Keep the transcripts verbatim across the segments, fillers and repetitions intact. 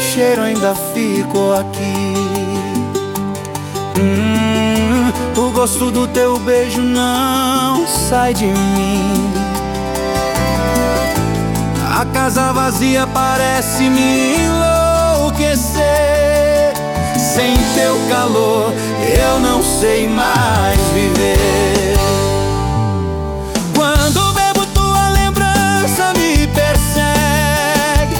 cheiro ainda ficou aqui. hum, O gosto do teu beijo não sai de mim. A casa vazia parece me enlouquecer. Sem teu calor eu não sei mais viver. Quando bebo tua lembrança me persegue.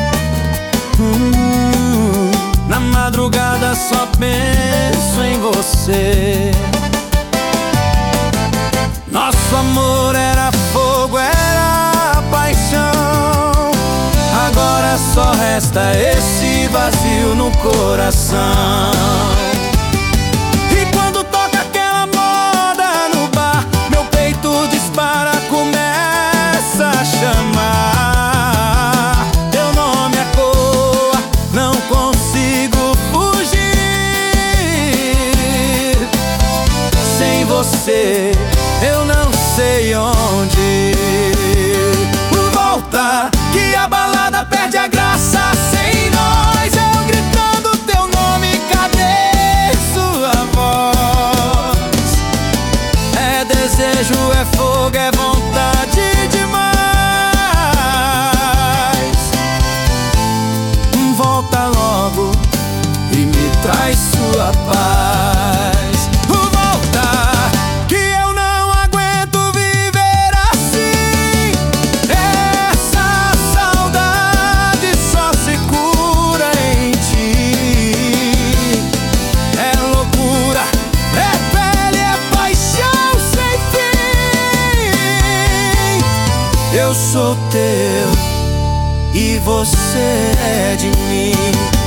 hum, Na madrugada só penso em você. Nosso amor era fogo, era paixão. Agora só resta esse vazio no coração. E quando toca aquela moda no bar, meu peito dispara, começa a chamar. Teu nome ecoa, não consigo fugir. Sem você eu não sei onde ir. Volta, que a balada perde a graça sem nós. Eu gritando teu nome, cadê sua voz? É desejo, é fogo, é vontade demais. Volta logo e me traz sua paz. Volta, que eu não aguento viver assim. Essa saudade só se cura em ti. É loucura, é pele, é paixão sem fim. Eu sou teu e você é de mim.